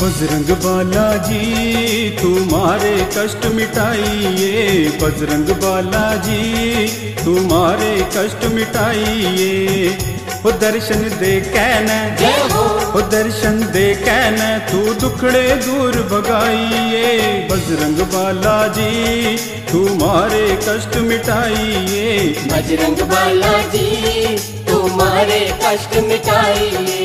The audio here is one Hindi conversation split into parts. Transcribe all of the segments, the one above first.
बजरंग बालाजी तुम्हारे कष्ट मिटाइए, बजरंग बालाजी तुम्हारे कष्ट मिटाइए। हो दर्शन दे कहना, हो दर्शन दे कहना, तू दुखड़े दूर भगाइए। बजरंग बालाजी तुम्हारे कष्ट मिटाइए, बजरंग बालाजी तुम्हारे कष्ट मिटाइए।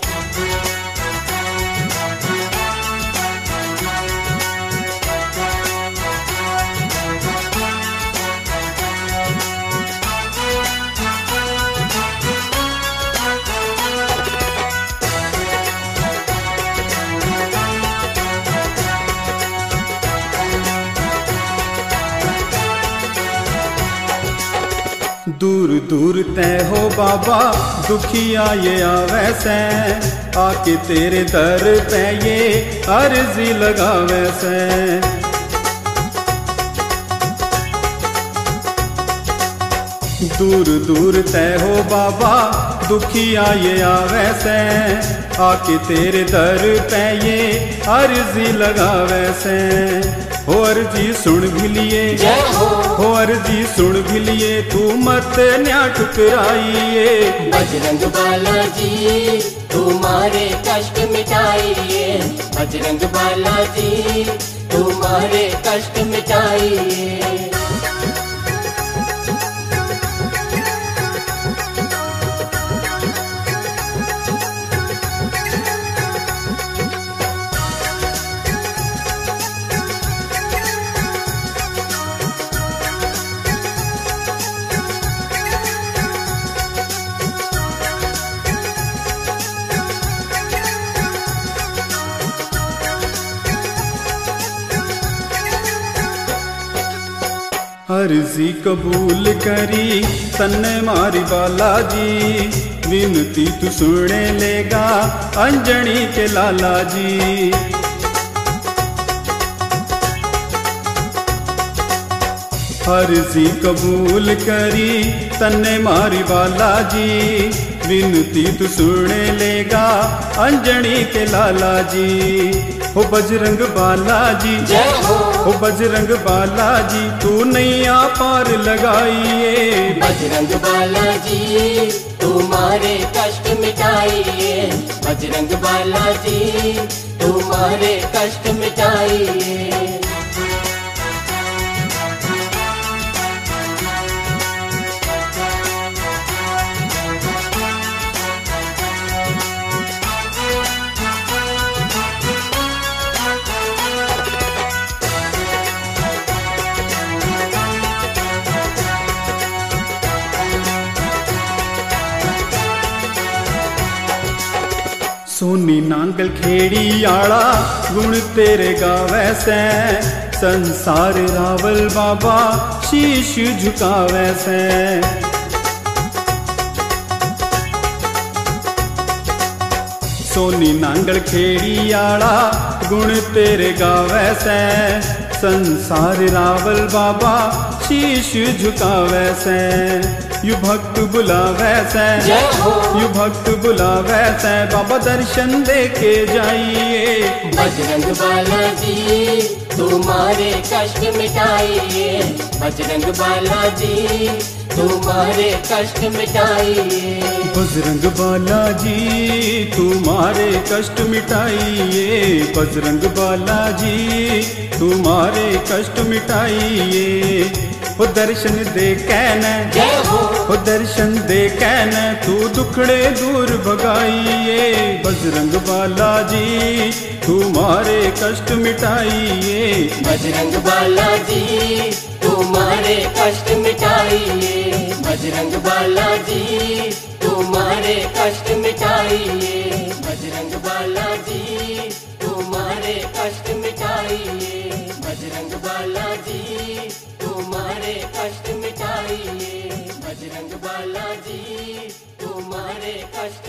दूर दूर तय हो बाबा दुखिया ये आवे से, आके तेरे दर पे ये अर्जी लगावे से। दूर दूर तय हो बाबा दुखिया ये आवे से, आके तेरे दर पे ये अर्जी लगावे से। हो अर्जी सुन भी लिए, हो अर्जी सुन भी लिए, तू मत न्या ठुकराइए। बजरंग बालाजी तुम्हारे कष्ट मिटाइए, बजरंग बालाजी तुम्हारे कष्ट मिटाइए। अर्जी कबूल करी तन्ने मारी बालाजी, विनती तू सुने लेगा अंजनी के लाला जी। अर्जी कबूल करी तन्ने मारी बालाजी, विनती तू सुने लेगा अंजनी के लाला जी। हो बजरंग बालाजी, हो बजरंग बालाजी तू नैया पार लगाइए। बजरंग बालाजी तुम्हारे कष्ट मिटाइए, बजरंग बालाजी तुम्हारे कष्ट मिटाइए। सोनी नांगल खेड़ी आड़ा गुण तेरे गावे से, संसार रावल बाबा शीश झुकावे से। सोनी नांगल खेड़ी आड़ा गुण तेरे गावे से, संसार रावल बाबा शीश झुकावे से। यु भक्त बुलावे से, यु भक्त बुलावे से, बाबा दर्शन दे के जाइए। बजरंग बालाजी तुम्हारे कष्ट मिटाइए, बजरंग बालाजी तुम्हारे कष्ट मिटाइए। बजरंग बालाजी तुम्हारे कष्ट मिटाइए, बजरंग बालाजी तुम्हारे कष्ट मिटाइए। हो दर्शन दे कहना, हो दर्शन दे कहना, तू दुखड़े दूर भगाइए। बजरंग बालाजी तुम्हारे कष्ट मिटाइए, बजरंग बालाजी तुम्हारे कष्ट मिटाइए, बजरंग बालाजी तुम्हारे कष्ट मिटाइए, बजरंग बालाजी तुम्हारे कष्ट मिटाइए, बजरंग बालाजी तुम्हारे कष्ट मिटाइए, बजरंग बालाजी तुम्हारे कष्ट